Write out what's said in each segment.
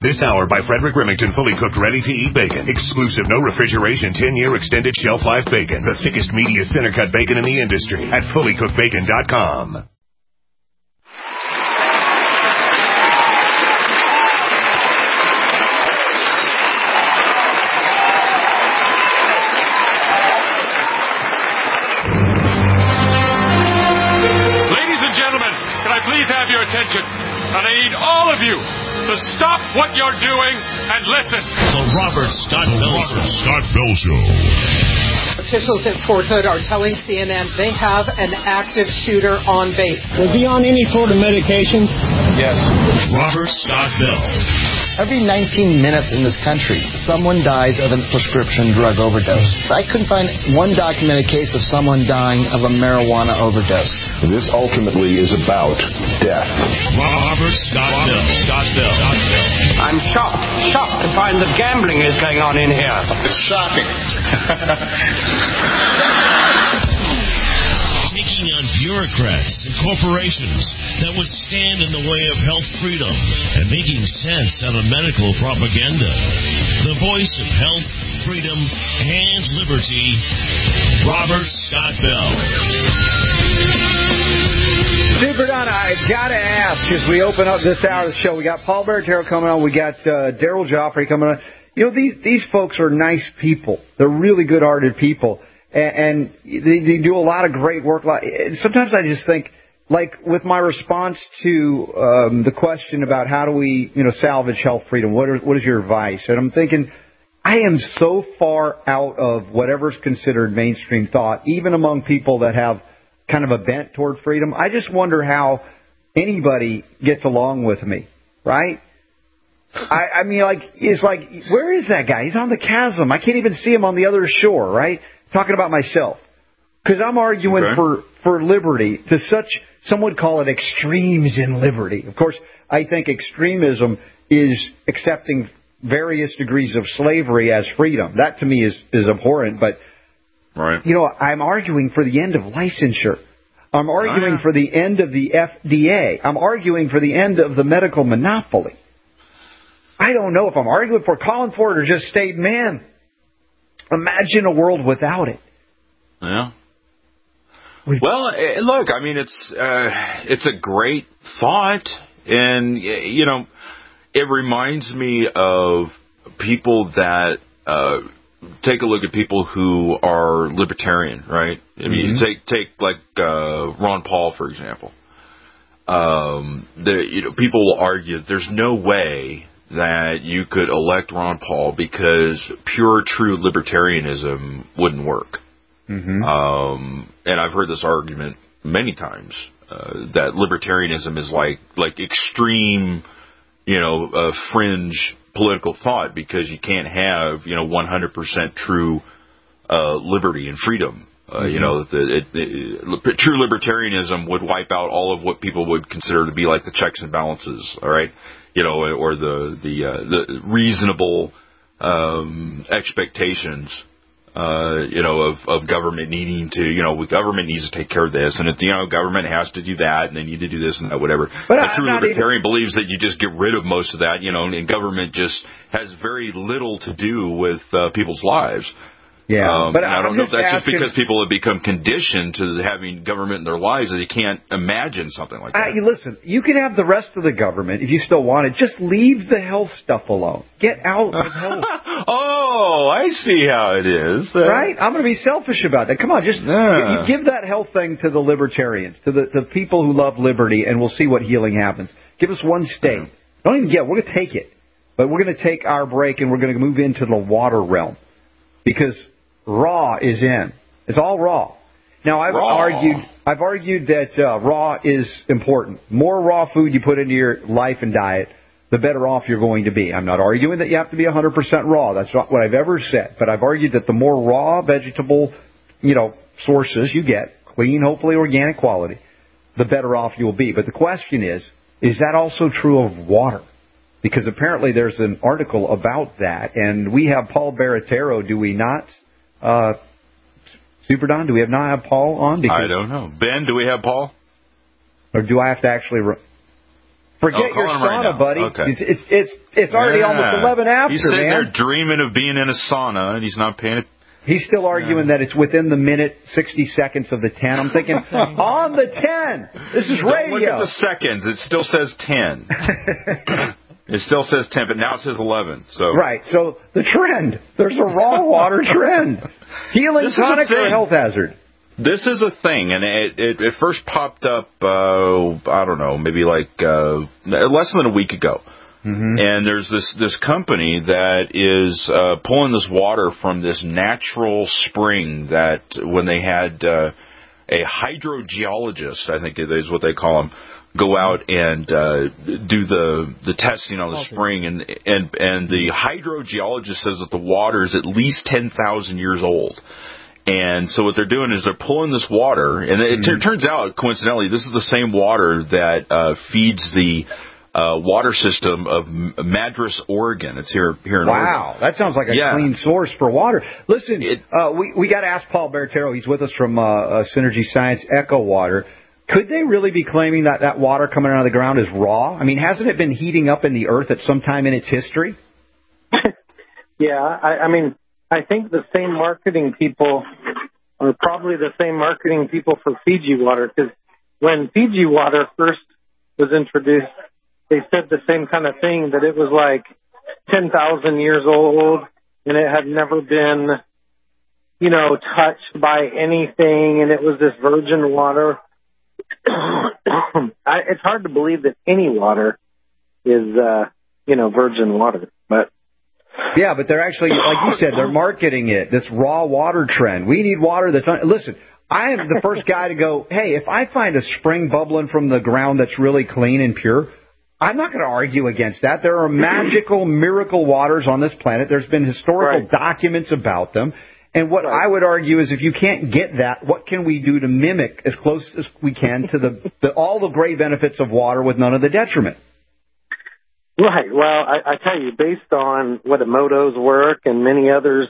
This hour by Frederick Remington, fully cooked, ready-to-eat bacon. Exclusive, no refrigeration, 10-year extended shelf life bacon. The thickest, meatiest, center-cut bacon in the industry at fullycookedbacon.com. Ladies and gentlemen, can I please have your attention? And I need all of you to stop what you're doing and listen. The Robert Scott Bell Show. Officials at Fort Hood are telling CNN they have an active shooter on base. Was he on any sort of medications? Yes. Robert Scott Bell. Every 19 minutes in this country, someone dies of a prescription drug overdose. I couldn't find one documented case of someone dying of a marijuana overdose. This ultimately is about death. Robert Scott Bell. I'm shocked to find that gambling is going on in here. It's shocking. Taking on bureaucrats and corporations that would stand in the way of health freedom and making sense out of medical propaganda. The voice of health, freedom, and liberty, Robert Scott Bell. Super Don, I gotta ask, as we open up this hour of the show, we got Paul Baratero coming on, we got Daryl Joffrey coming on. You know, these folks are nice people. They're really good-hearted people. And they do a lot of great work. Sometimes I just think, like with my response to the question about how do we, salvage health freedom, what is your advice? And I'm thinking, I am so far out of whatever's considered mainstream thought, even among people that have kind of a bent toward freedom. I just wonder how anybody gets along with me, right? I mean, it's like, where is that guy? He's on the chasm. I can't even see him on the other shore, right? Talking about myself, because I'm arguing for liberty to some would call it extremes in liberty. Of course, I think extremism is accepting various degrees of slavery as freedom. That to me is abhorrent. But I'm arguing for the end of licensure. I'm arguing for the end of the FDA. I'm arguing for the end of the medical monopoly. I don't know if I'm arguing for, calling for it, or just stating, man, imagine a world without it. Yeah. Well, look, I mean, it's a great thought, and it reminds me of people that take a look at people who are libertarian, right? I mean, take like Ron Paul, for example. People will argue there's no way that you could elect Ron Paul because pure, true libertarianism wouldn't work. And I've heard this argument many times, that libertarianism is like extreme, fringe political thought, because you can't have, 100% true liberty and freedom. True libertarianism would wipe out all of what people would consider to be like the checks and balances, all right? Or the reasonable expectations, of government needing to, government needs to take care of this, and if government has to do that, and they need to do this and that, whatever. But a true libertarian believes that you just get rid of most of that, and government just has very little to do with people's lives. Yeah, but I don't know if that's just because people have become conditioned to having government in their lives that they can't imagine something like that. Listen, you can have the rest of the government if you still want it. Just leave the health stuff alone. Get out of health. Oh, I see how it is. Right? I'm going to be selfish about that. Come on, just give that health thing to the libertarians, to the people who love liberty, and we'll see what healing happens. Give us one state. Don't even we're going to take it. But we're going to take our break, and we're going to move into the water realm. Because raw is in. It's all raw. Now, I've argued that raw is important. More raw food you put into your life and diet, the better off you're going to be. I'm not arguing that you have to be 100% raw. That's not what I've ever said. But I've argued that the more raw vegetable, sources you get, clean, hopefully organic quality, the better off you will be. But the question is that also true of water? Because apparently there's an article about that, and we have Paul Baratero, do we not? Super Don, do we not have Paul on? I don't know. Ben, do we have Paul? Or do I have to actually... Forget your sauna, right, buddy. Okay. It's already almost 11 after, He's sitting man. there dreaming of being in a sauna, and he's not paying it. He's still arguing that it's within the minute, 60 seconds of the 10. I'm thinking, on the 10. This is radio. Don't look at the seconds. It still says 10. It still says 10, but now it says 11. So right. So the trend. There's a raw water trend. Healing tonic or health hazard? This is a thing, and it first popped up, I don't know, maybe like less than a week ago. Mm-hmm. And there's this company that is pulling this water from this natural spring that when they had a hydrogeologist, I think it is what they call them, go out and do the testing on the spring, and the hydrogeologist says that the water is at least 10,000 years old. And so what they're doing is they're pulling this water, and it turns out, coincidentally, this is the same water that feeds the water system of Madras, Oregon. It's here in Oregon. Wow, that sounds like a clean source for water. Listen, we got to ask Paul Bertero. He's with us from Synergy Science Echo Water. Could they really be claiming that water coming out of the ground is raw? I mean, hasn't it been heating up in the earth at some time in its history? Yeah, I mean, I think the same marketing people are probably the same marketing people for Fiji water, because when Fiji water first was introduced, they said the same kind of thing, that it was like 10,000 years old and it had never been, touched by anything, and it was this virgin water. It's hard to believe that any water is, virgin water, but. Yeah, but they're actually, like you said, they're marketing it, this raw water trend. We need water that's... Listen, I am the first guy to go, hey, if I find a spring bubbling from the ground that's really clean and pure, I'm not going to argue against that. There are magical, miracle waters on this planet. There's been historical documents about them. And what I would argue is if you can't get that, what can we do to mimic as close as we can to all the great benefits of water with none of the detriment? Right. Well, I tell you, based on what Emoto's work and many others,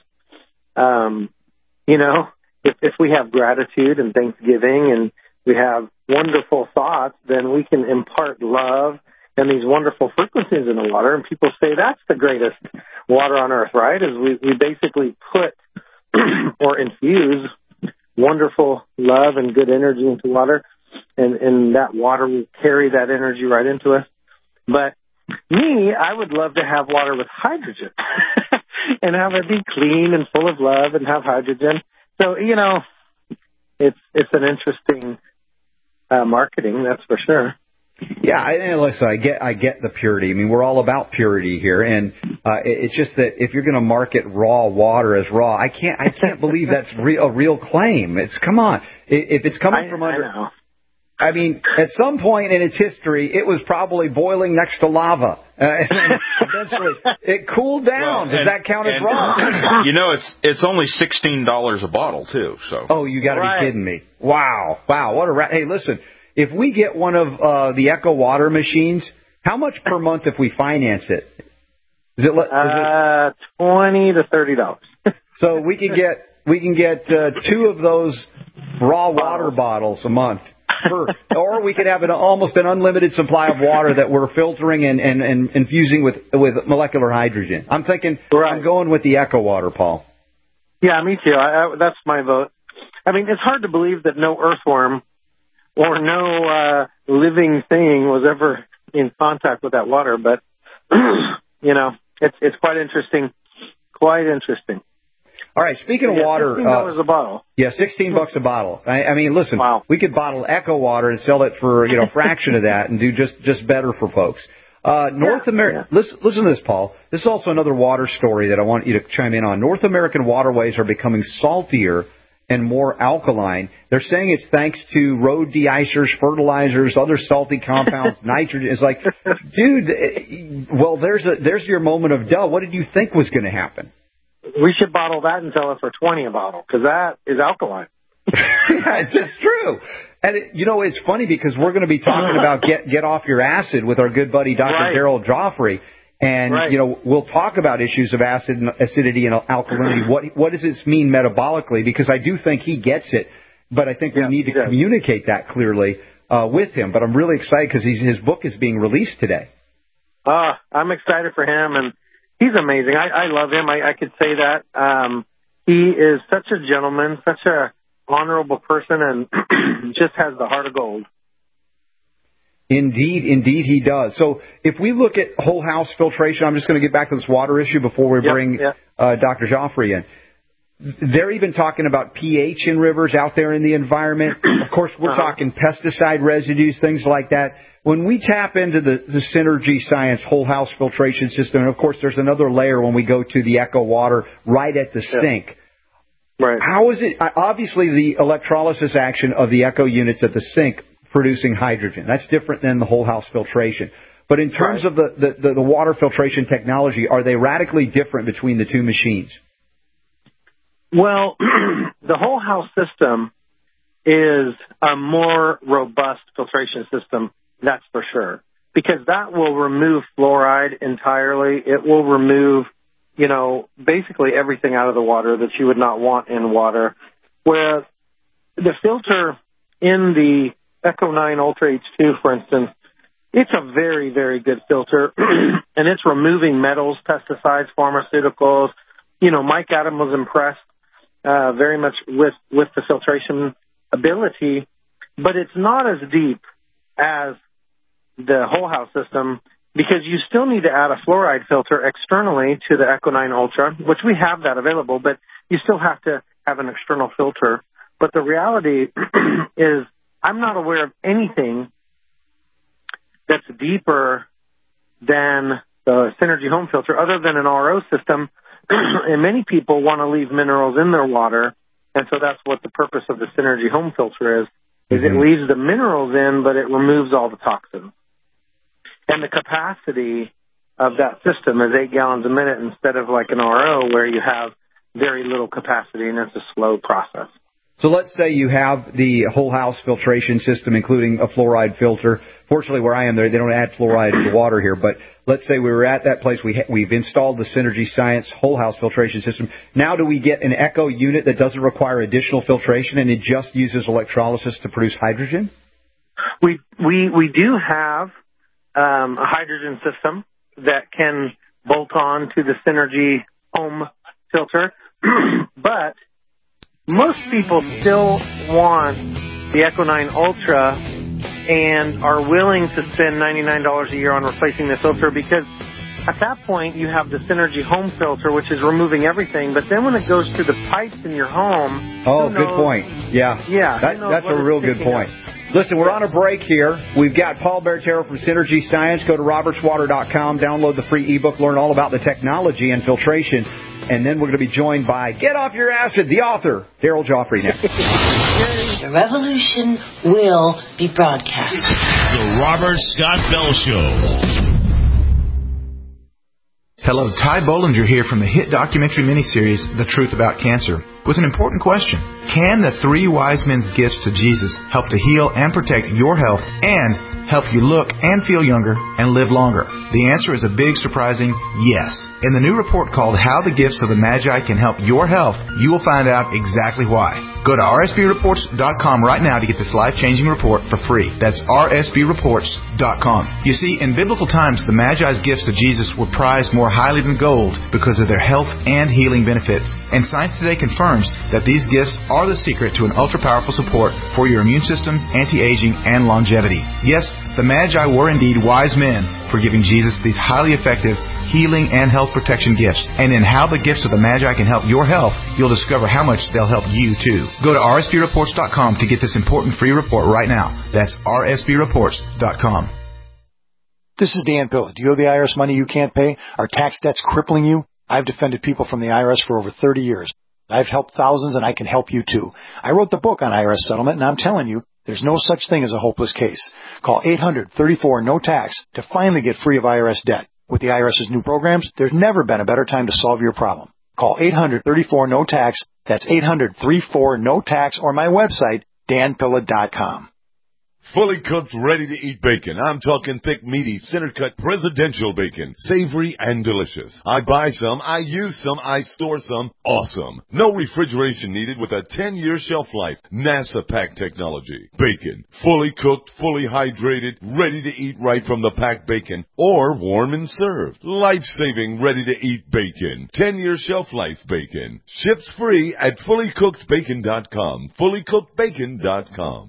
if we have gratitude and thanksgiving and we have wonderful thoughts, then we can impart love and these wonderful frequencies in the water. And people say that's the greatest water on earth, right? Is we basically put or infuse wonderful love and good energy into water, and that water will carry that energy right into us. But me, I would love to have water with hydrogen and have it be clean and full of love and have hydrogen. So, it's an interesting marketing, that's for sure. Yeah, listen, I get the purity. I mean, we're all about purity here, and it's just that if you're going to market raw water as raw, I can't believe that's a real claim. Come on, if it's coming from under. I mean, at some point in its history, it was probably boiling next to lava. And eventually, it cooled down. Does that count as raw? It's only $16 a bottle, too. So. Oh, you got to be kidding me. Wow. What a... Hey, listen, if we get one of the Echo Water machines, how much per month if we finance it? Is it $20 to $30. So we can get 2 of those raw water bottles a month. Or we could have almost an unlimited supply of water that we're filtering and infusing with molecular hydrogen. I'm thinking I'm going with the Echo Water, Paul. Yeah, me too. That's my vote. I mean, it's hard to believe that no earthworm or no living thing was ever in contact with that water, but it's quite interesting. Quite interesting. All right, speaking of water... $16 a bottle. Yeah, $16 a bottle. I mean, listen, we could bottle Echo Water and sell it for, a fraction of that and do just better for folks. North America... Listen to this, Paul. This is also another water story that I want you to chime in on. North American waterways are becoming saltier and more alkaline. They're saying it's thanks to road de-icers, fertilizers, other salty compounds, nitrogen. It's like, dude, well, there's your moment of duh. What did you think was going to happen? We should bottle that and sell it for $20 a bottle, because that is alkaline. It's true. And, it's funny because we're going to be talking about get off your acid with our good buddy, Dr. Darrell Joffrey. And, we'll talk about issues of acidity and alkalinity. What does this mean metabolically? Because I do think he gets it, but I think we need to communicate that clearly. with him. But I'm really excited because his book is being released today. I'm excited for him, and he's amazing. I love him. I could say that. He is such a gentleman, such a honorable person, and just has the heart of gold. Indeed he does. So if we look at whole house filtration, I'm just going to get back to this water issue before we bring Dr. Joffrey in. They're even talking about pH in rivers out there in the environment. Of course, we're talking pesticide residues, things like that. When we tap into the Synergy Science whole house filtration system, and of course there's another layer when we go to the Echo Water right at the sink. Right. How is it, obviously the electrolysis action of the Echo units at the sink producing hydrogen. That's different than the whole house filtration. But in terms of the water filtration technology, are they radically different between the two machines? Well, the whole house system is a more robust filtration system, that's for sure, because that will remove fluoride entirely. It will remove, basically everything out of the water that you would not want in water. Whereas the filter in the Echo 9 Ultra H2, for instance, it's a very, very good filter, and it's removing metals, pesticides, pharmaceuticals. Mike Adam was impressed very much with the filtration ability, but it's not as deep as the whole house system because you still need to add a fluoride filter externally to the Echo 9 Ultra, which we have that available, but you still have to have an external filter. But the reality is I'm not aware of anything that's deeper than the Synergy Home Filter other than an RO system. And many people want to leave minerals in their water, and so that's what the purpose of the Synergy Home Filter is it leaves the minerals in, but it removes all the toxins. And the capacity of that system is 8 gallons a minute instead of like an RO where you have very little capacity, and it's a slow process. So let's say you have the whole house filtration system, including a fluoride filter. Fortunately, where I am, they don't add fluoride to water here. But let's say we were at that place. We've installed the Synergy Science whole house filtration system. Now do we get an Echo unit that doesn't require additional filtration and it just uses electrolysis to produce hydrogen? We do have a hydrogen system that can bolt on to the Synergy Home Filter, but most people still want the Echo 9 Ultra and are willing to spend $99 a year on replacing the filter because at that point you have the Synergy Home Filter, which is removing everything, but then when it goes through the pipes in your home... Oh, good point. Yeah. That's a real good point. Listen, we're on a break here. We've got Paul Bertero from Synergy Science. Go to robertswater.com, download the free ebook, learn all about the technology and filtration. And then we're going to be joined by Get Off Your Acid, the author, Daryl Joffrey next. The revolution will be broadcast. The Robert Scott Bell Show. Hello, Ty Bollinger here from the hit documentary miniseries, The Truth About Cancer, with an important question. Can the 3 wise men's gifts to Jesus help to heal and protect your health and help you look and feel younger and live longer? The answer is a big, surprising yes. In the new report called How the Gifts of the Magi Can Help Your Health, you will find out exactly why. Go to rsbreports.com right now to get this life-changing report for free. That's rsbreports.com. You see, in biblical times, the Magi's gifts to Jesus were prized more highly than gold because of their health and healing benefits. And science today confirms that these gifts are the secret to an ultra-powerful support for your immune system, anti-aging, and longevity. Yes, the Magi were indeed wise men for giving Jesus these highly effective healing and health protection gifts. And in How the Gifts of the Magi Can Help Your Health, you'll discover how much they'll help you too. Go to rsbreports.com to get this important free report right now. That's rsbreports.com. This is Dan Pilla. Do you owe the IRS money you can't pay? Are tax debts crippling you? I've defended people from the IRS for over 30 years. I've helped thousands, and I can help you too. I wrote the book on IRS settlement, and I'm telling you, there's no such thing as a hopeless case. Call 800-34-NO-TAX to finally get free of IRS debt. With the IRS's new programs, there's never been a better time to solve your problem. Call 800-34-NO-TAX. That's 800-34-NO-TAX or my website, danpilla.com. Fully cooked, ready-to-eat bacon. I'm talking thick, meaty, center-cut presidential bacon. Savory and delicious. I buy some, I use some, I store some. Awesome. No refrigeration needed with a 10-year shelf life. NASA pack technology. Bacon. Fully cooked, fully hydrated, ready to eat right from the packed bacon. Or warm and served. Life-saving, ready-to-eat bacon. 10-year shelf life bacon. Ships free at fullycookedbacon.com. fullycookedbacon.com.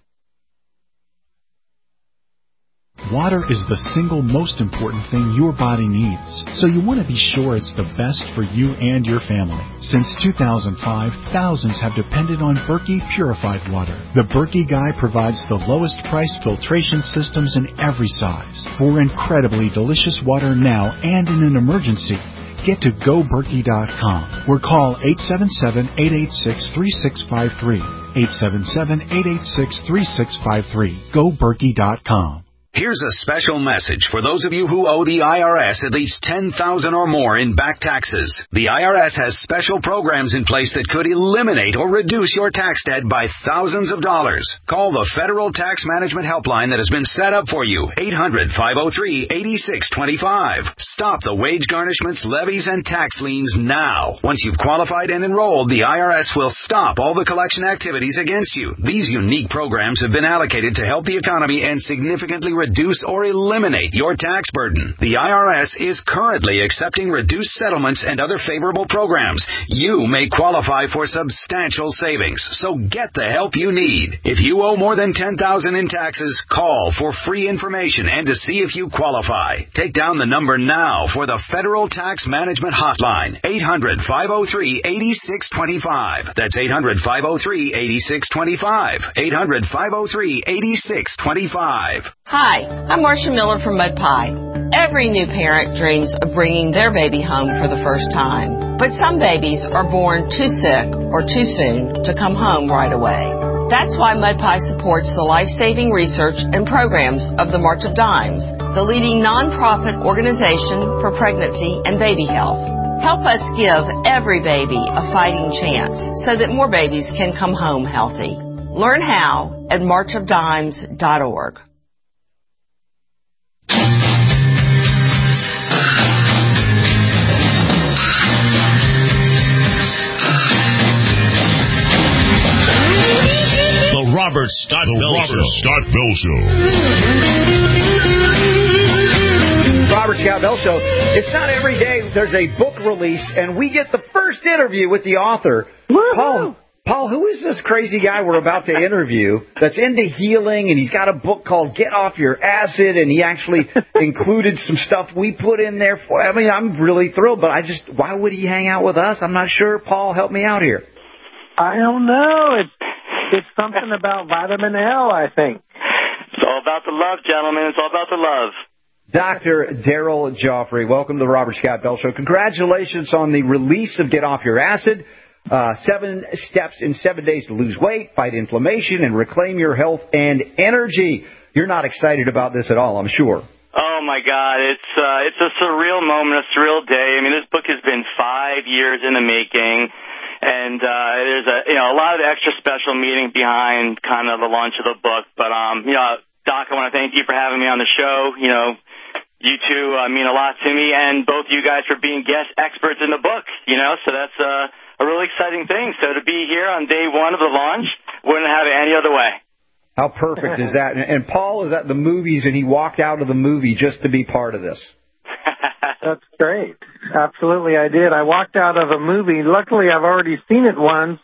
Water is the single most important thing your body needs, so you want to be sure it's the best for you and your family. Since 2005, thousands have depended on Berkey purified water. The Berkey Guy provides the lowest price filtration systems in every size for incredibly delicious water now and in an emergency. Get to GoBerkey.com or call 877-886-3653. 877-886-3653. GoBerkey.com. Here's a special message for those of you who owe the IRS at least $10,000 or more in back taxes. The IRS has special programs in place that could eliminate or reduce your tax debt by thousands of dollars. Call the Federal Tax Management Helpline that has been set up for you, 800-503-8625. Stop the wage garnishments, levies, and tax liens now. Once you've qualified and enrolled, the IRS will stop all the collection activities against you. These unique programs have been allocated to help the economy and significantly reduce or eliminate your tax burden. The IRS is currently accepting reduced settlements and other favorable programs. You may qualify for substantial savings, so get the help you need. If you owe more than $10,000 in taxes, call for free information and to see if you qualify. Take down the number now for the Federal Tax Management Hotline, 800-503-8625. That's 800-503-8625. 800-503-8625. Hi, I'm Marcia Miller from Mud Pie. Every new parent dreams of bringing their baby home for the first time. But some babies are born too sick or too soon to come home right away. That's why Mud Pie supports the life-saving research and programs of the March of Dimes, the leading nonprofit organization for pregnancy and baby health. Help us give every baby a fighting chance so that more babies can come home healthy. Learn how at marchofdimes.org. Robert Scott Bell Show. Robert Scott Bell Show. It's not every day there's a book release, and we get the first interview with the author. Paul, who is this crazy guy we're about to interview that's into healing, and he's got a book called Get Off Your Acid, and he actually included some stuff we put in there for. I mean, I'm really thrilled, but why would he hang out with us? I'm not sure. Paul, help me out here. I don't know. It's something about vitamin L, I think. It's all about the love, gentlemen. It's all about the love. Dr. Daryl Joffrey, welcome to the Robert Scott Bell Show. Congratulations on the release of Get Off Your Acid. 7 steps in 7 days to lose weight, fight inflammation, and reclaim your health and energy. You're not excited about this at all, I'm sure. Oh, my God. It's a surreal moment, a surreal day. I mean, this book has been 5 years in the making. And there's a lot of extra special meaning behind kind of the launch of the book. But Doc, I want to thank you for having me on the show. You two mean a lot to me, and both you guys for being guest experts in the book. So that's a really exciting thing. So to be here on day one of the launch, wouldn't have it any other way. How perfect is that? And Paul is at the movies, and he walked out of the movie just to be part of this. That's great. Absolutely, I did. I walked out of a movie. Luckily, I've already seen it once.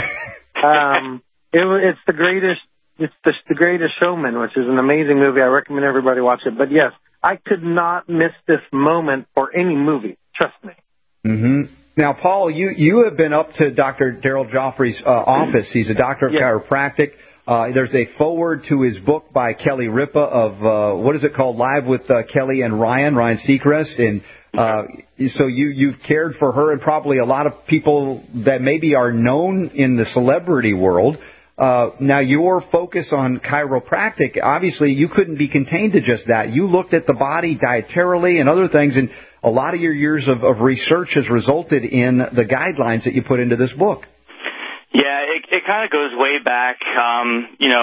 It's the greatest. It's the Greatest Showman, which is an amazing movie. I recommend everybody watch it. But yes, I could not miss this moment for any movie. Trust me. Mm-hmm. Now, Paul, you have been up to Dr. Daryl Joffrey's office. He's a doctor of chiropractic. There's a foreword to his book by Kelly Ripa of, what is it called, Live with Kelly and Ryan Seacrest. And so you've cared for her and probably a lot of people that maybe are known in the celebrity world. Now, your focus on chiropractic, obviously you couldn't be contained to just that. You looked at the body dietarily and other things, and a lot of your years of research has resulted in the guidelines that you put into this book. Yeah, it kind of goes way back.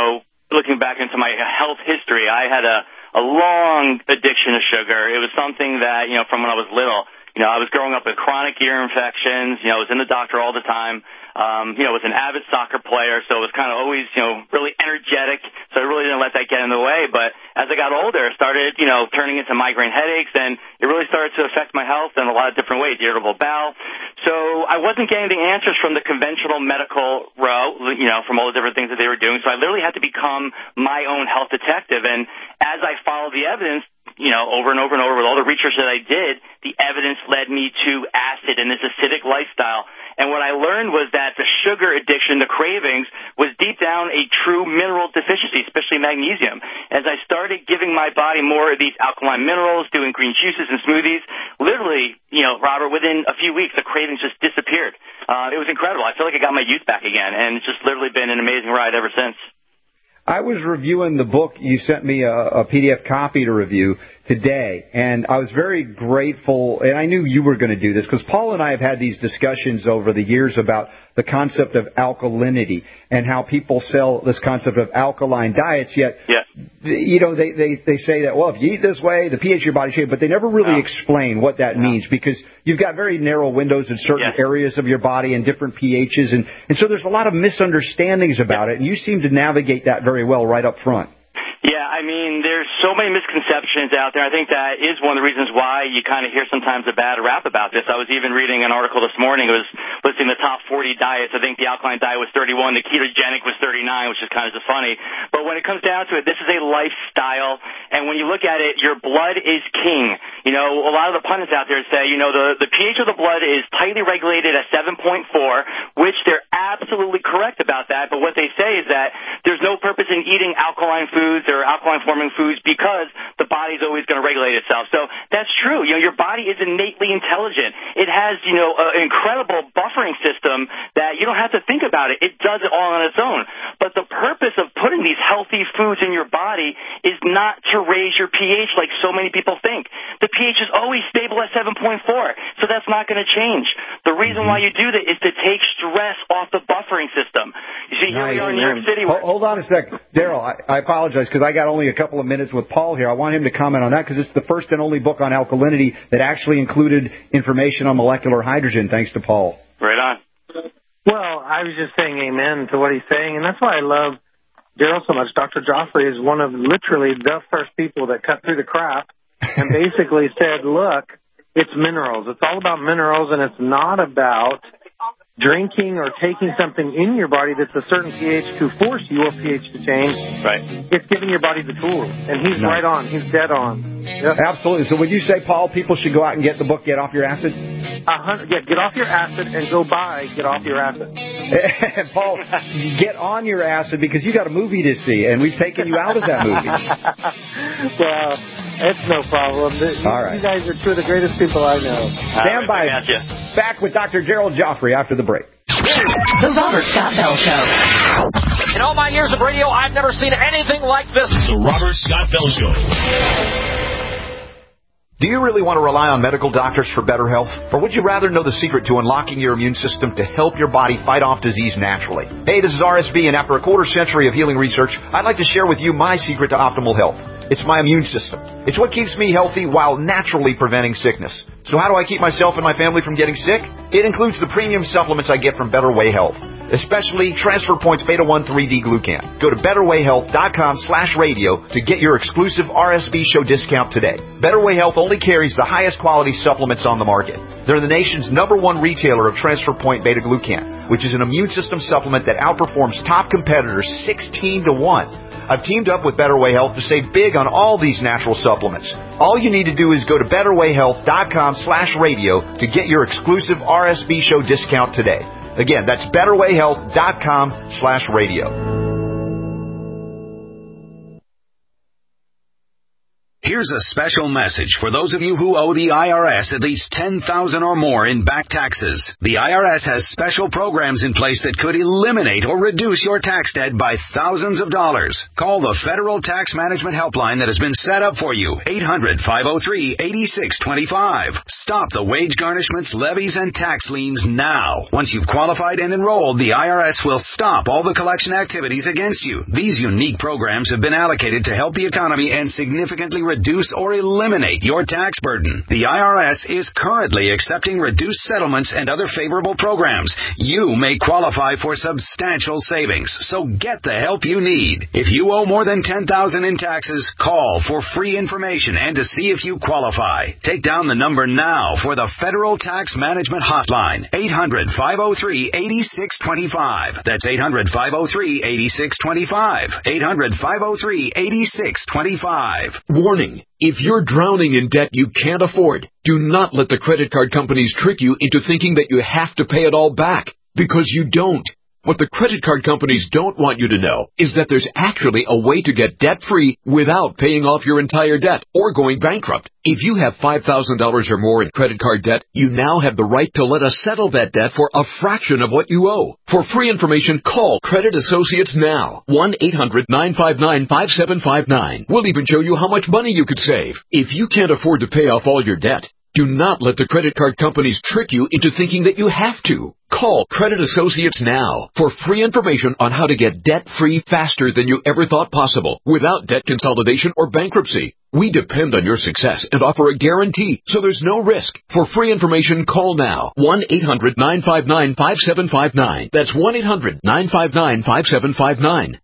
looking back into my health history, I had a long addiction to sugar. It was something that, from when I was little, I was growing up with chronic ear infections. I was in the doctor all the time. Was an avid soccer player, so it was kind of always, really energetic. So I really didn't let that get in the way. But as I got older, it started, turning into migraine headaches, and it really started to affect my health in a lot of different ways, irritable bowel. So I wasn't getting the answers from the conventional medical route, from all the different things that they were doing. So I literally had to become my own health detective. And as I followed the evidence, over and over and over with all the research that I did, the evidence led me to acid and this acidic lifestyle. And what I learned was that the sugar addiction, the cravings, was deep down a true mineral deficiency, especially magnesium. As I started giving my body more of these alkaline minerals, doing green juices and smoothies, literally, Robert, within a few weeks, the cravings just disappeared. It was incredible. I feel like I got my youth back again, and it's just literally been an amazing ride ever since. I was reviewing the book. You sent me a PDF copy to review today, and I was very grateful, and I knew you were going to do this, because Paul and I have had these discussions over the years about the concept of alkalinity and how people sell this concept of alkaline diets, yet, they say that, well, if you eat this way, the pH of your body changes, but they never really explain what that means, because you've got very narrow windows in certain areas of your body and different pHs, and so there's a lot of misunderstandings about it, and you seem to navigate that very well right up front. Yeah, I mean, there's so many misconceptions out there. I think that is one of the reasons why you kind of hear sometimes a bad rap about this. I was even reading an article this morning. It was listing the top 40 diets. I think the alkaline diet was 31. The ketogenic was 39, which is kind of just funny. But when it comes down to it, this is a lifestyle. And when you look at it, your blood is king. A lot of the pundits out there say, the pH of the blood is tightly regulated at 7.4, which they're absolutely correct about that. But what they say is that there's no purpose in eating alkaline foods or alkaline-forming foods because the body's always going to regulate itself. So that's true. Your body is innately intelligent. It has, an incredible buffering system that you don't have to think about it. It does it all on its own. But the purpose of putting these healthy foods in your body is not to raise your pH like so many people think. The pH is always stable at 7.4, so that's not going to change. The reason why you do that is to take stress off the buffering system. You see, here we are in New York City. Hold on a second. Daryl, I apologize because I got only a couple of minutes with Paul here. I want him to comment on that because it's the first and only book on alkalinity that actually included information on molecular hydrogen, thanks to Paul. Right on. Well, I was just saying amen to what he's saying, and that's why I love Daryl so much. Dr. Joffrey is one of literally the first people that cut through the crap and basically said, look, it's minerals. It's all about minerals, and it's not about drinking or taking something in your body that's a certain pH to force your pH to change. Right. It's giving your body the tools. And he's right on. He's dead on. Yep. Absolutely. So would you say, Paul, people should go out and get the book, Get Off Your Acid? Get Off Your Acid and go buy Get Off Your Acid. And Paul, get on your acid because you got a movie to see, and we've taken you out of that movie. Well, it's no problem. All right. You guys are two of the greatest people I know. Stand by. Back with Dr. Gerald Joffrey after the break. The Robert Scott Bell Show. In all my years of radio, I've never seen anything like this. The Robert Scott Bell Show. Do you really want to rely on medical doctors for better health? Or would you rather know the secret to unlocking your immune system to help your body fight off disease naturally? Hey, this is RSB, and after a quarter century of healing research, I'd like to share with you my secret to optimal health. It's my immune system. It's what keeps me healthy while naturally preventing sickness. So how do I keep myself and my family from getting sick? It includes the premium supplements I get from Better Way Health, especially Transfer Points Beta-1 3D-Glucan. Go to BetterWayHealth.com/radio to get your exclusive RSB show discount today. Better Way Health only carries the highest quality supplements on the market. They're the nation's #1 retailer of Transfer Point Beta-Glucan, which is an immune system supplement that outperforms top competitors 16 to 1. I've teamed up with Better Way Health to save big on all these natural supplements. All you need to do is go to BetterWayHealth.com/radio to get your exclusive RSB show discount today. Again, that's BetterWayHealth.com/radio. Here's a special message for those of you who owe the IRS at least $10,000 or more in back taxes. The IRS has special programs in place that could eliminate or reduce your tax debt by thousands of dollars. Call the Federal Tax Management Helpline that has been set up for you, 800-503-8625. Stop the wage garnishments, levies, and tax liens now. Once you've qualified and enrolled, the IRS will stop all the collection activities against you. These unique programs have been allocated to help the economy and significantly reduce or eliminate your tax burden. The IRS is currently accepting reduced settlements and other favorable programs. You may qualify for substantial savings, so get the help you need. If you owe more than $10,000 in taxes, call for free information and to see if you qualify. Take down the number now for the Federal Tax Management Hotline, 800-503-8625. That's 800-503-8625. 800-503-8625. Warning. If you're drowning in debt you can't afford, do not let the credit card companies trick you into thinking that you have to pay it all back, because you don't. What the credit card companies don't want you to know is that there's actually a way to get debt-free without paying off your entire debt or going bankrupt. If you have $5,000 or more in credit card debt, you now have the right to let us settle that debt for a fraction of what you owe. For free information, call Credit Associates now. 1-800-959-5759. We'll even show you how much money you could save. If you can't afford to pay off all your debt, do not let the credit card companies trick you into thinking that you have to. Call Credit Associates now for free information on how to get debt-free faster than you ever thought possible without debt consolidation or bankruptcy. We depend on your success and offer a guarantee, so there's no risk. For free information, call now. 1-800-959-5759. That's 1-800-959-5759.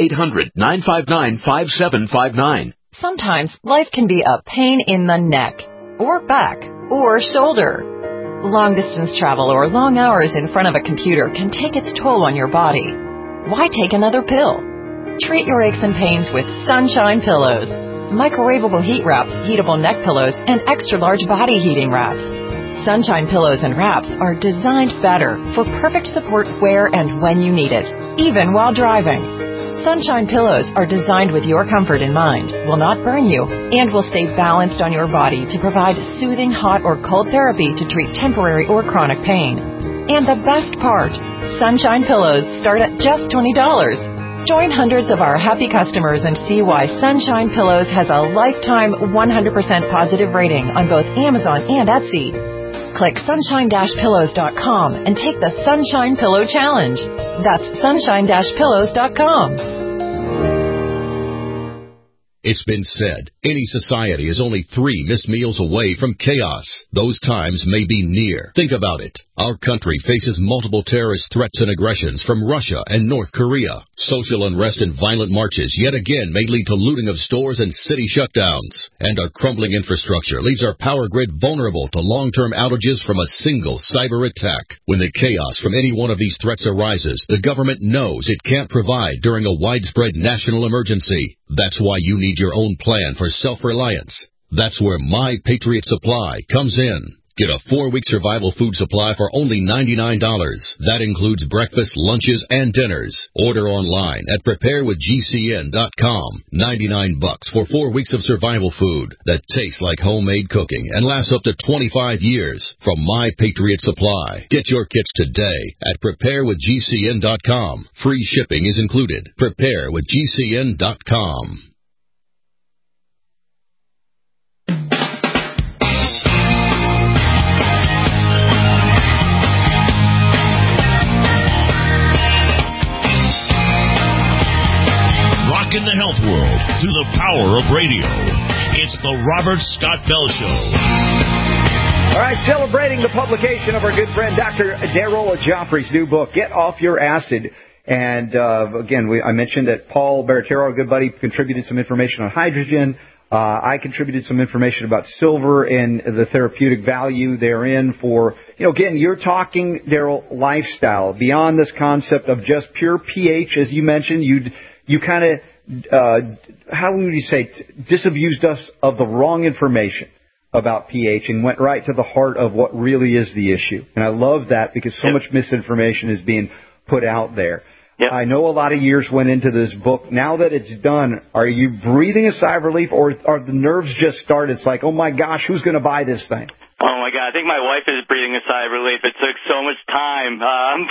1-800-959-5759. Sometimes life can be a pain in the neck, or back, or shoulder. Long-distance travel or long hours in front of a computer can take its toll on your body. Why take another pill? Treat your aches and pains with Sunshine Pillows. Microwavable heat wraps, heatable neck pillows, and extra-large body heating wraps. Sunshine Pillows and wraps are designed better for perfect support where and when you need it, even while driving. Sunshine Pillows are designed with your comfort in mind, will not burn you, and will stay balanced on your body to provide soothing hot or cold therapy to treat temporary or chronic pain. And the best part, Sunshine Pillows start at just $20. Join hundreds of our happy customers and see why Sunshine Pillows has a lifetime 100% positive rating on both Amazon and Etsy. Click sunshine-pillows.com and take the Sunshine Pillow Challenge. That's sunshine-pillows.com. It's been said, any society is only 3 missed meals away from chaos. Those times may be near. Think about it. Our country faces multiple terrorist threats and aggressions from Russia and North Korea. Social unrest and violent marches yet again may lead to looting of stores and city shutdowns. And our crumbling infrastructure leaves our power grid vulnerable to long-term outages from a single cyber attack. When the chaos from any one of these threats arises, the government knows it can't provide during a widespread national emergency. That's why you need your own plan for self-reliance. That's where My Patriot Supply comes in. Get a 4-week survival food supply for only $99. That includes breakfast, lunches, and dinners. Order online at preparewithgcn.com. $99 for 4 weeks of survival food that tastes like homemade cooking and lasts up to 25 years from My Patriot Supply. Get your kits today at preparewithgcn.com. Free shipping is included. Preparewithgcn.com. In the health world through the power of radio. It's the Robert Scott Bell Show. All right, celebrating the publication of our good friend Dr. Daryl Joffrey's new book, Get Off Your Acid. And again, I mentioned that Paul Baratero, a good buddy, contributed some information on hydrogen. I contributed some information about silver and the therapeutic value therein for, again, you're talking, Daryl, lifestyle, beyond this concept of just pure pH, as you mentioned. You kind of, how would you say, disabused us of the wrong information about pH and went right to the heart of what really is the issue. And I love that because so much misinformation is being put out there. Yep. I know a lot of years went into this book. Now that it's done, are you breathing a sigh of relief, or are the nerves just started? It's like, oh, my gosh, who's going to buy this thing? Oh, my God. I think my wife is breathing a sigh of relief. It took so much time.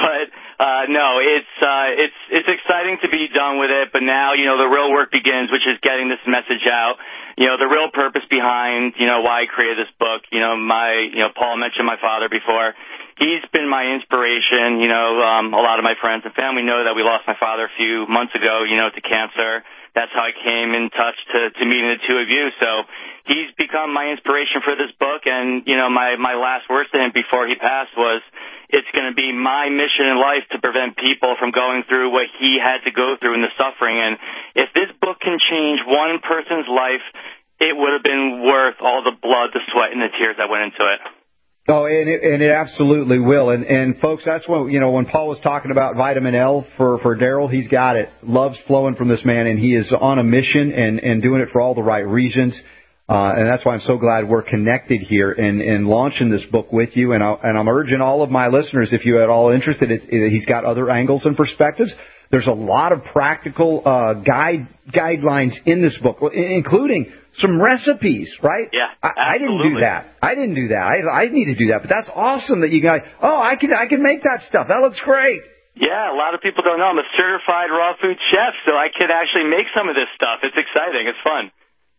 No, it's exciting to be done with it. But now, the real work begins, which is getting this message out. The real purpose behind, why I created this book. Paul mentioned my father before. He's been my inspiration. A lot of my friends and family know that we lost my father a few months ago, to cancer. That's how I came in touch to meeting the two of you. So he's become my inspiration for this book. And, my last words to him before he passed was, it's going to be my mission in life to prevent people from going through what he had to go through in the suffering. And if this book can change one person's life, it would have been worth all the blood, the sweat, and the tears that went into it. Oh, and it absolutely will. And folks, that's when, when Paul was talking about vitamin L for Daryl, he's got it. Love's flowing from this man, and he is on a mission and doing it for all the right reasons. And that's why I'm so glad we're connected here and launching this book with you. And I'm urging all of my listeners, if you're at all interested, he's got other angles and perspectives. There's a lot of practical guidelines in this book, including some recipes, right? Yeah, I didn't do that. I need to do that. But that's awesome that you guys, I can make that stuff. That looks great. Yeah, a lot of people don't know I'm a certified raw food chef, so I could actually make some of this stuff. It's exciting. It's fun.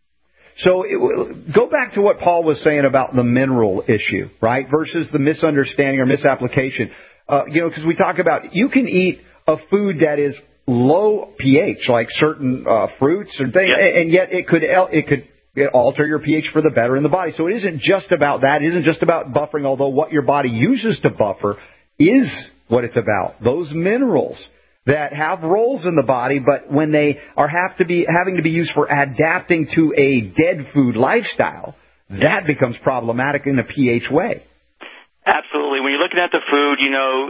So go back to what Paul was saying about the mineral issue, right, versus the misunderstanding or misapplication. Because we talk about you can eat a food that is low pH, like certain fruits and things, and yet it could alter your pH for the better in the body. So it isn't just about that. It isn't just about buffering, although what your body uses to buffer is what it's about. Those minerals that have roles in the body, but when they are having to be used for adapting to a dead food lifestyle, that becomes problematic in a pH way. Absolutely. When you're looking at the food,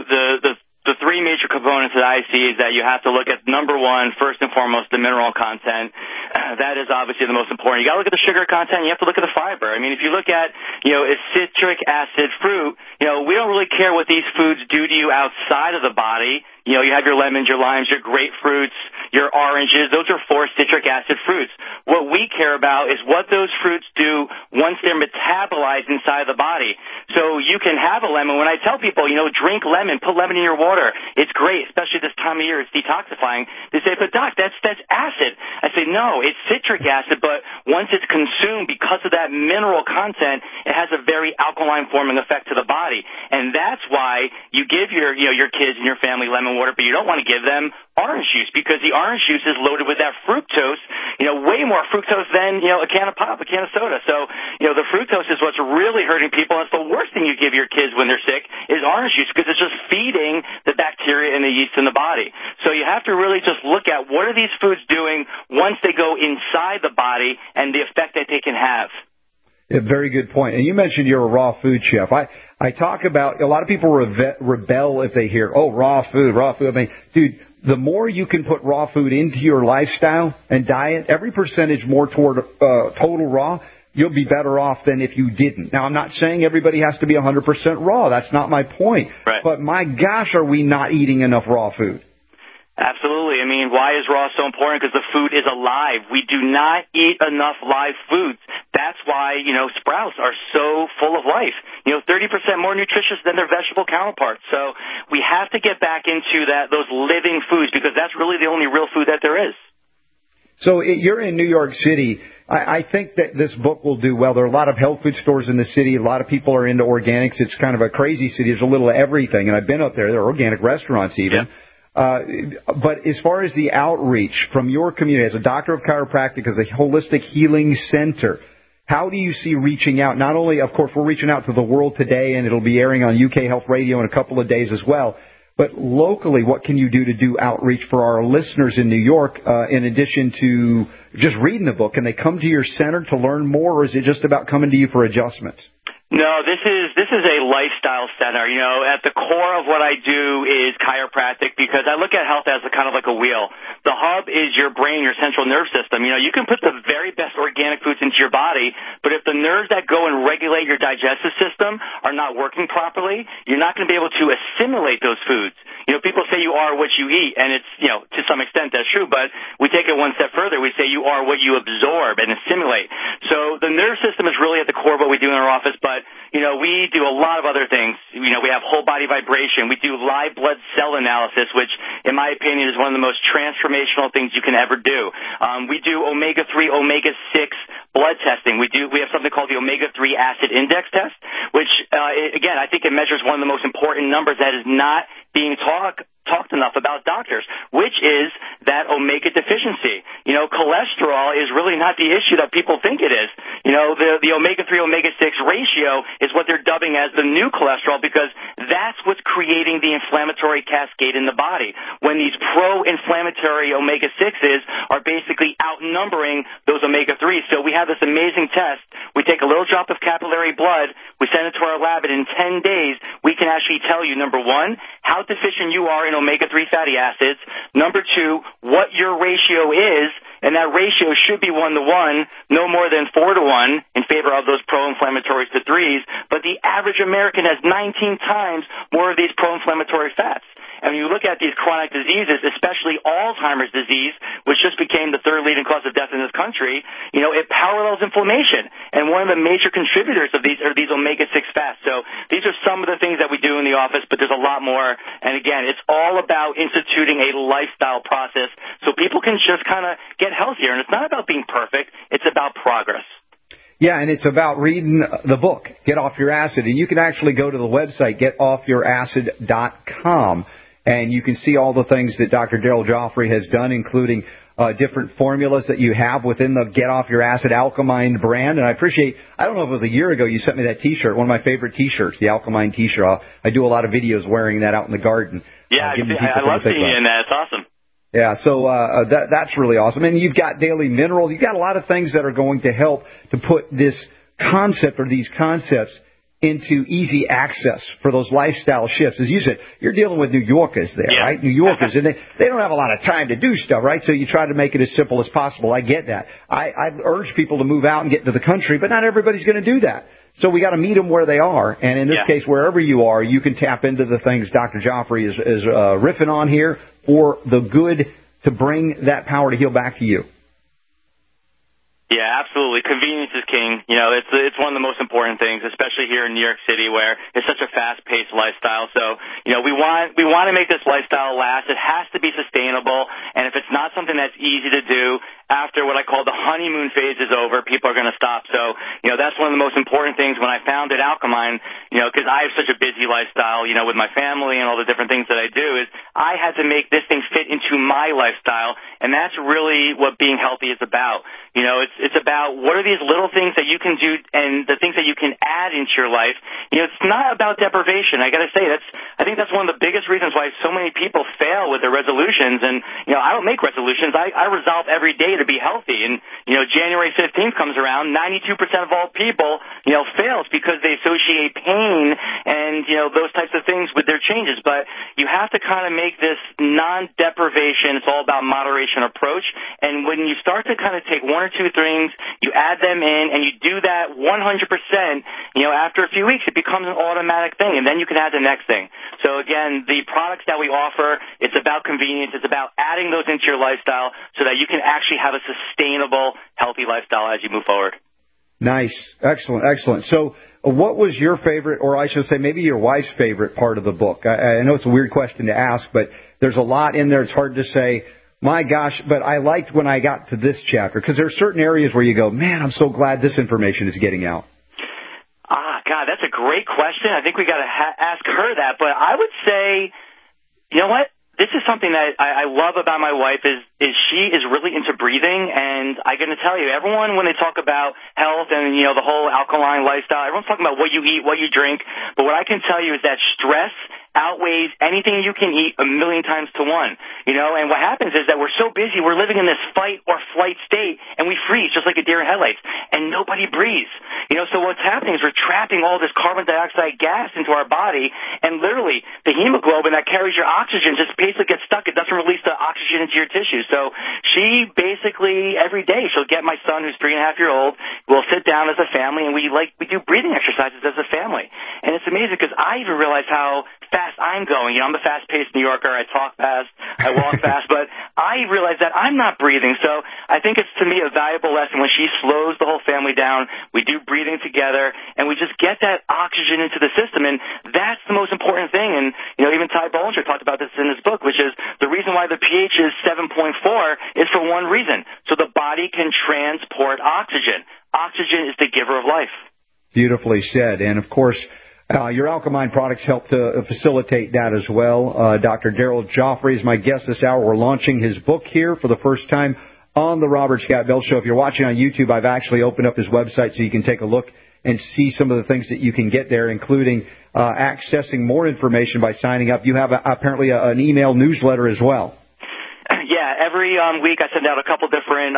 the three major components that I see is that you have to look at, number one, first and foremost, the mineral content. That is obviously the most important. You got to look at the sugar content. You have to look at the fiber. I mean, if you look at, a citric acid fruit, we don't really care what these foods do to you outside of the body. You have your lemons, your limes, your grapefruits, your oranges. Those are 4 citric acid fruits. What we care about is what those fruits do once they're metabolized inside the body. So you can have a lemon. When I tell people, drink lemon, put lemon in your water, it's great, especially this time of year. It's detoxifying. They say, but Doc, that's acid. I say, no, it's citric acid, but once it's consumed because of that mineral content, it has a very alkaline forming effect to the body. And that's why you give your kids and your family lemon water, but you don't want to give them orange juice because the orange juice is loaded with that fructose, way more fructose than, a can of pop, a can of soda. So, the fructose is what's really hurting people. And it's the worst thing you give your kids when they're sick is orange juice because it's just feeding the bacteria and the yeast in the body. So you have to really just look at what are these foods doing once they go inside the body and the effect that they can have. A very good point. And you mentioned you're a raw food chef. I talk about, a lot of people rebel if they hear, raw food. I mean, dude, the more you can put raw food into your lifestyle and diet, every percentage more toward total raw, you'll be better off than if you didn't. Now, I'm not saying everybody has to be 100% raw. That's not my point. Right. But my gosh, are we not eating enough raw food? Absolutely. I mean, why is raw so important? Because the food is alive. We do not eat enough live foods. That's why, sprouts are so full of life. 30% more nutritious than their vegetable counterparts. So we have to get back into those living foods because that's really the only real food that there is. So you're in New York City. I think that this book will do well. There are a lot of health food stores in the city. A lot of people are into organics. It's kind of a crazy city. There's a little of everything. And I've been up there. There are organic restaurants even. Yeah. But as far as the outreach from your community, as a doctor of chiropractic, as a holistic healing center, how do you see reaching out? Not only, of course, we're reaching out to the world today, and it'll be airing on UK Health Radio in a couple of days as well. But locally, what can you do to do outreach for our listeners in New York, in addition to just reading the book? Can they come to your center to learn more, or is it just about coming to you for adjustments? No, this is a lifestyle center. You know, at the core of what I do is chiropractic because I look at health as a kind of like a wheel. The hub is your brain, your central nerve system. You know, you can put the very best organic foods into your body, but if the nerves that go and regulate your digestive system are not working properly, you're not going to be able to assimilate those foods. You know, people say you are what you eat, and it's, you know, to some extent that's true, but we take it one step further. We say you are what you absorb and assimilate. So the nerve system is really at the core of what we do in our office, but you know, we do a lot of other things. You know, we have whole body vibration. We do live blood cell analysis, which, in my opinion, is one of the most transformational things you can ever do. We do omega-3, omega-6 blood testing. We have something called the omega-3 acid index test, which, again, I think it measures one of the most important numbers that is not being talked enough about doctors, which is that omega deficiency. You know, cholesterol is really not the issue that people think it is. You know, the omega-3, omega-6 ratio is what they're dubbing as the new cholesterol because that's what's creating the inflammatory cascade in the body. When these pro-inflammatory omega-6s are basically outnumbering those omega-3s. So we have this amazing test. We take a little drop of capillary blood, we send it to our lab, and in 10 days we can actually tell you, number one, how deficient you are in omega-3 fatty acids. Number two, what your ratio is, and that ratio should be 1-to-1, no more than 4-to-1 in favor of those pro-inflammatories to 3s, but the average American has 19 times more of these pro-inflammatory fats. And when you look at these chronic diseases, especially Alzheimer's disease, which just became the third leading cause of death in this country, you know, it parallels inflammation. And one of the major contributors of these are these omega-6 fats. So these are some of the things that we do in the office, but there's a lot more. And again, it's all about instituting a lifestyle process so people can just kind of get healthier. And it's not about being perfect. It's about progress. Yeah, and it's about reading the book, Get Off Your Acid. And you can actually go to the website, getoffyouracid.com, and you can see all the things that Dr. Daryl Joffrey has done, including different formulas that you have within the Get Off Your Acid Alkamind brand. And I appreciate, I don't know if it was a year ago you sent me that T-shirt, one of my favorite T-shirts, the Alkamind T-shirt. I do a lot of videos wearing that out in the garden. Yeah, I love seeing you in that. It's awesome. Yeah, so that's really awesome. And you've got daily minerals. You've got a lot of things that are going to help to put this concept or these concepts into easy access for those lifestyle shifts. As you said, you're dealing with New Yorkers there, right? New Yorkers, and they don't have a lot of time to do stuff, right? So you try to make it as simple as possible. I get that. I urge people to move out and get into the country, but not everybody's going to do that. So we got to meet them where they are. And in this case, wherever you are, you can tap into the things Dr. Joffrey is riffing on here for the good to bring that power to heal back to you. Yeah, absolutely. Convenience is king. You know, it's one of the most important things, especially here in New York City where it's such a fast-paced lifestyle. So, you know, we want to make this lifestyle last. It has to be sustainable, and if it's not something that's easy to do, after what I call the honeymoon phase is over, people are going to stop. So, you know, that's one of the most important things when I founded Alkamind, you know, because I have such a busy lifestyle, you know, with my family and all the different things that I do, is I had to make this thing fit into my lifestyle, and that's really what being healthy is about. You know, it's about what are these little things that you can do and the things that you can add into your life. You know, it's not about deprivation. I got to say, I think that's one of the biggest reasons why so many people fail with their resolutions. And, you know, I don't make resolutions. I resolve every day to be healthy. And, you know, January 15th comes around, 92% of all people, you know, fails because they associate pain and, you know, those types of things with their changes. But you have to kind of make this non-deprivation. It's all about moderation approach. And when you start to kind of take one or two things, you add them in, and you do that 100%, you know, after a few weeks, it becomes an automatic thing, and then you can add the next thing. So, again, the products that we offer, it's about convenience. It's about adding those into your lifestyle so that you can actually have a sustainable, healthy lifestyle as you move forward. Nice. Excellent, excellent. So what was your favorite, or I should say maybe your wife's favorite part of the book? I know it's a weird question to ask, but there's a lot in there. It's hard to say, my gosh, but I liked when I got to this chapter, because there are certain areas where you go, man, I'm so glad this information is getting out. God, that's a great question. I think we got to ask her that. But I would say, you know what? This is something that I love about my wife is she is really into breathing. And I'm going to tell you, everyone, when they talk about health and, you know, the whole alkaline lifestyle, everyone's talking about what you eat, what you drink. But what I can tell you is that stress outweighs anything you can eat 1,000,000 times to one. And what happens is that we're so busy, we're living in this fight or flight state, and we freeze just like a deer in headlights, and nobody breathes. So what's happening is we're trapping all this carbon dioxide gas into our body, and literally the hemoglobin that carries your oxygen just basically gets stuck. It doesn't release the oxygen into your tissue. So she basically, every day, she'll get my son, who's 3.5-years old, we'll sit down as a family, and we do breathing exercises as a family. And it's amazing because I even realize how fast I'm going. I'm a fast-paced New Yorker. I talk fast, I walk fast, but I realize that I'm not breathing. So I think it's, to me, a valuable lesson when she slows the whole family down. We do breathing together, and we just get that oxygen into the system, and that's the most important thing. And, even Ty Bollinger talked about this in his book, which is the reason why the pH is 7.4 is for one reason, so the body can transport oxygen. Oxygen is the giver of life. Beautifully said. And, of course, your Alkamine products help to facilitate that as well. Dr. Daryl Joffrey is my guest this hour. We're launching his book here for the first time on the Robert Scott Bell Show. If you're watching on YouTube, I've actually opened up his website so you can take a look and see some of the things that you can get there, including accessing more information by signing up. You have apparently an email newsletter as well. Yeah, every week I send out a couple different,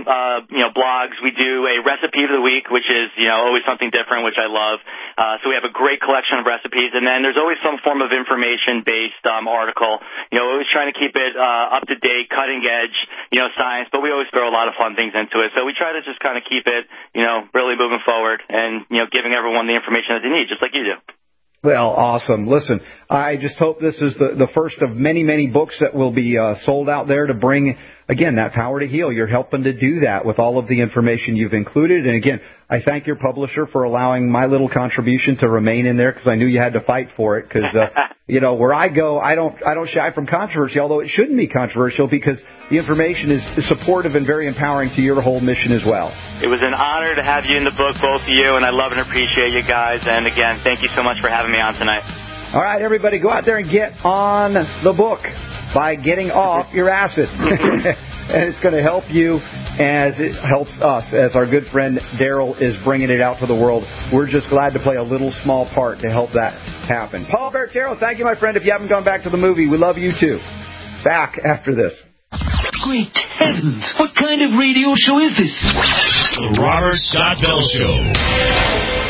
blogs. We do a recipe of the week, which is, always something different, which I love. So we have a great collection of recipes, and then there's always some form of information-based article. Always trying to keep it up to date, cutting edge, science, but we always throw a lot of fun things into it. So we try to just kind of keep it, really moving forward and, giving everyone the information that they need, just like you do. Well, awesome. Listen, I just hope this is the first of many, many books that will be sold out there to bring, again, that power to heal. You're helping to do that with all of the information you've included. And, again, I thank your publisher for allowing my little contribution to remain in there because I knew you had to fight for it because, where I go, I don't shy from controversy, although it shouldn't be controversial because the information is supportive and very empowering to your whole mission as well. It was an honor to have you in the book, both of you, and I love and appreciate you guys. And, again, thank you so much for having me on tonight. All right, everybody, go out there and get on the book by getting off your acid. And it's going to help you as it helps us, as our good friend Daryl is bringing it out to the world. We're just glad to play a little small part to help that happen. Paul Bertero, thank you, my friend. If you haven't gone back to the movie, we love you too. Back after this. Great heavens! What kind of radio show is this? The Robert Scott Bell Show.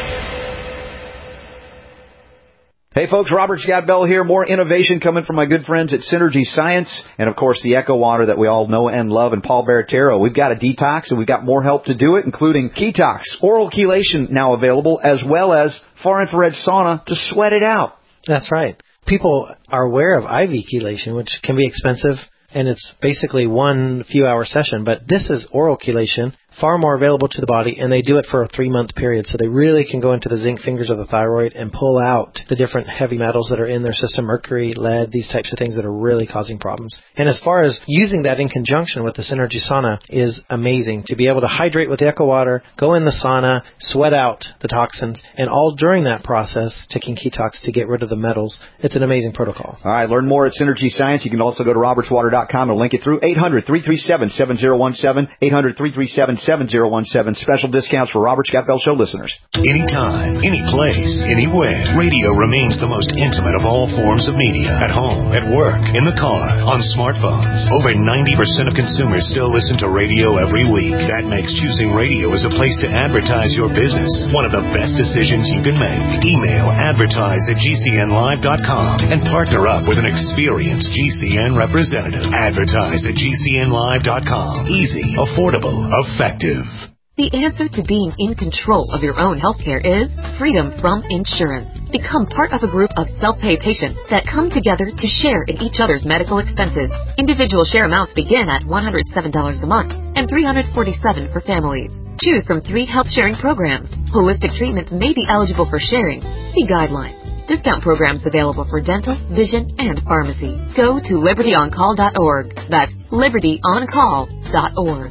Hey folks, Robert Scott Bell here. More innovation coming from my good friends at Synergy Science and, of course, the Echo Water that we all know and love, and Paul Bertero. We've got a detox, and we've got more help to do it, including Ketox, oral chelation now available, as well as far-infrared sauna to sweat it out. That's right. People are aware of IV chelation, which can be expensive, and it's basically one few-hour session. But this is oral chelation, far more available to the body, and they do it for a 3-month period. So they really can go into the zinc fingers of the thyroid and pull out the different heavy metals that are in their system, mercury, lead, these types of things that are really causing problems. And as far as using that in conjunction with the Synergy Sauna is amazing. To be able to hydrate with the Echo Water, go in the sauna, sweat out the toxins, and all during that process, taking Ketox to get rid of the metals. It's an amazing protocol. All right, learn more at Synergy Science. You can also go to robertswater.com and link it through 800-337-7017, 800-337-7017. Special discounts for Robert Scott Bell Show listeners. Anytime, any place, anywhere. Radio remains the most intimate of all forms of media. At home, at work, in the car, on smartphones. Over 90% of consumers still listen to radio every week. That makes choosing radio as a place to advertise your business one of the best decisions you can make. Email advertise@gcnlive.com and partner up with an experienced GCN representative. Advertise@gcnlive.com. Easy, affordable, effective. The answer to being in control of your own healthcare is freedom from insurance. Become part of a group of self-pay patients that come together to share in each other's medical expenses. Individual share amounts begin at $107 a month and $347 for families. Choose from 3 health-sharing programs. Holistic treatments may be eligible for sharing. See guidelines. Discount programs available for dental, vision, and pharmacy. Go to libertyoncall.org. That's libertyoncall.org.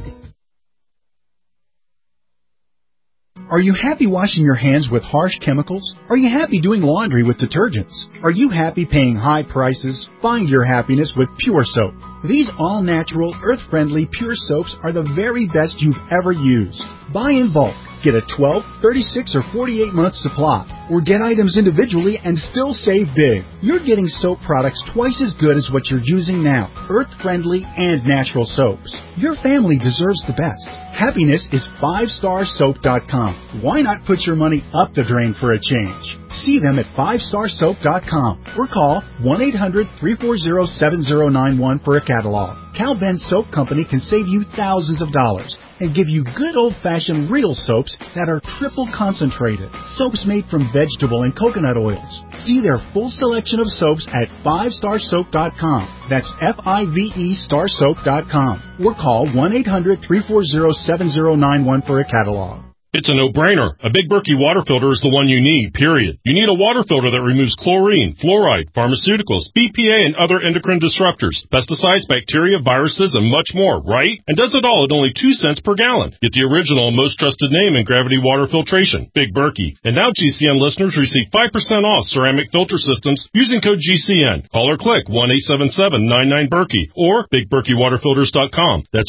Are you happy washing your hands with harsh chemicals? Are you happy doing laundry with detergents? Are you happy paying high prices? Find your happiness with Pure Soap. These all-natural, earth-friendly Pure Soaps are the very best you've ever used. Buy in bulk. Get a 12, 36, or 48-month supply. Or get items individually and still save big. You're getting soap products twice as good as what you're using now. Earth-friendly and natural soaps. Your family deserves the best. Happiness is 5starsoap.com. Why not put your money up the drain for a change? See them at 5starsoap.com or call 1-800-340-7091 for a catalog. Cal Ben Soap Company can save you thousands of dollars and give you good old-fashioned real soaps that are triple concentrated. Soaps made from vegetable and coconut oils. See their full selection of soaps at 5starsoap.com. That's F-I-V-E starsoap.com. Or call 1-800-340-7091 for a catalog. It's a no-brainer. A Big Berkey water filter is the one you need, period. You need a water filter that removes chlorine, fluoride, pharmaceuticals, BPA, and other endocrine disruptors, pesticides, bacteria, viruses, and much more, right? And does it all at only 2 cents per gallon. Get the original and most trusted name in gravity water filtration, Big Berkey. And now GCN listeners receive 5% off ceramic filter systems using code GCN. Call or click 1-877-99-BERKEY or BigBerkeyWaterFilters.com. That's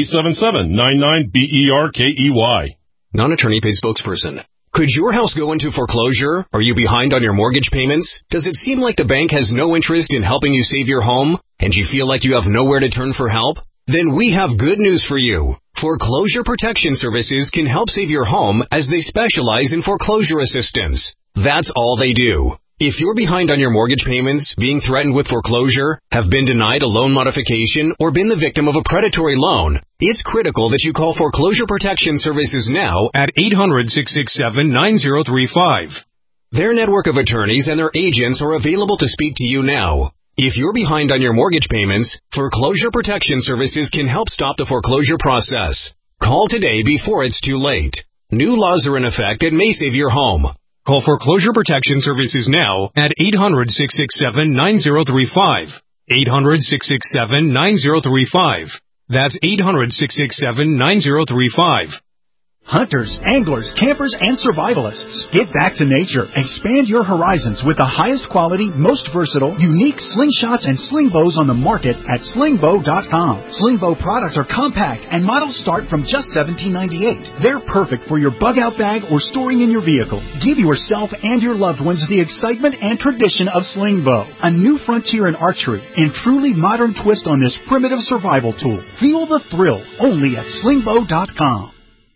1-877-99-BERKEY. Non-attorney paid spokesperson. Could your house go into foreclosure? Are you behind on your mortgage payments? Does it seem like the bank has no interest in helping you save your home? And you feel like you have nowhere to turn for help? Then we have good news for you. Foreclosure Protection Services can help save your home as they specialize in foreclosure assistance. That's all they do. If you're behind on your mortgage payments, being threatened with foreclosure, have been denied a loan modification, or been the victim of a predatory loan, it's critical that you call Foreclosure Protection Services now at 800-667-9035. Their network of attorneys and their agents are available to speak to you now. If you're behind on your mortgage payments, Foreclosure Protection Services can help stop the foreclosure process. Call today before it's too late. New laws are in effect that may save your home. Call Foreclosure Protection Services now at 800-667-9035. 800-667-9035. That's 800-667-9035. Hunters, anglers, campers, and survivalists. Get back to nature. Expand your horizons with the highest quality, most versatile, unique slingshots and sling bows on the market at slingbow.com. Sling bow products are compact and models start from just $17.98. They're perfect for your bug-out bag or storing in your vehicle. Give yourself and your loved ones the excitement and tradition of sling bow. A new frontier in archery and truly modern twist on this primitive survival tool. Feel the thrill only at slingbow.com.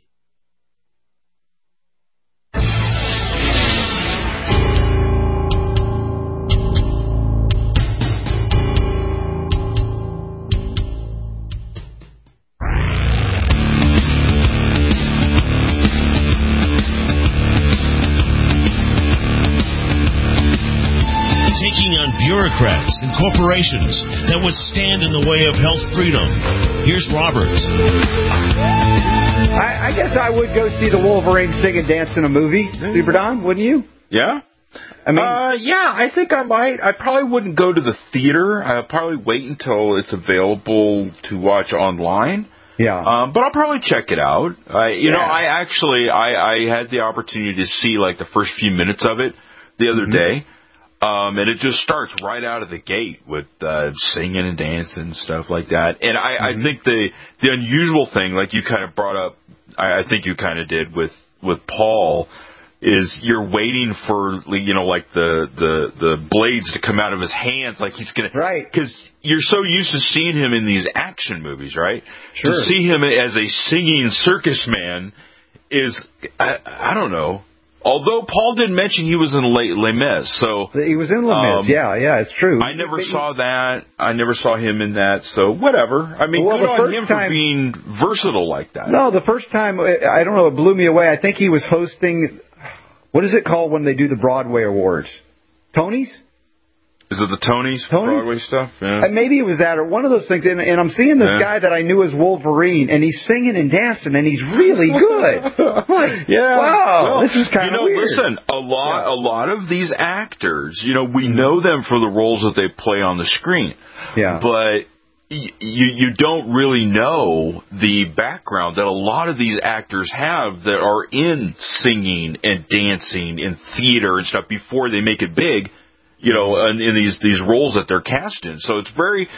Bureaucrats and corporations that would stand in the way of health freedom. Here's Robert. I guess I would go see the Wolverine sing and dance in a movie, Super Don, wouldn't you? Yeah. I mean, I think I might. I probably wouldn't go to the theater. I'll probably wait until it's available to watch online. Yeah. But I'll probably check it out. I had the opportunity to see like the first few minutes of it the other day. And it just starts right out of the gate with singing and dancing and stuff like that. And I think the unusual thing, like you kind of brought up, I think you kind of did with Paul, is you're waiting for, you know, like the blades to come out of his hands, like he's gonna, right? Because you're so used to seeing him in these action movies, right? Sure. To see him as a singing circus man is, I don't know. Although Paul did mention he was in Les Mis, so he was in Les Mis. Yeah, it's true. I never saw that. I never saw him in that. So whatever. I mean, good on him for being versatile like that. No, the first time, I don't know, it blew me away. I think he was hosting. What is it called when they do the Broadway Awards? Tonys? Is it the Tonys? Broadway stuff? Yeah. And maybe it was that or one of those things. And I'm seeing this guy that I knew as Wolverine, and he's singing and dancing, and he's really good. Wow, this is kind of weird. Listen, a lot of these actors, you know, we know them for the roles that they play on the screen. Yeah. But you don't really know the background that a lot of these actors have that are in singing and dancing in theater and stuff before they make it big. You know, in these roles that they're cast in. So it's very,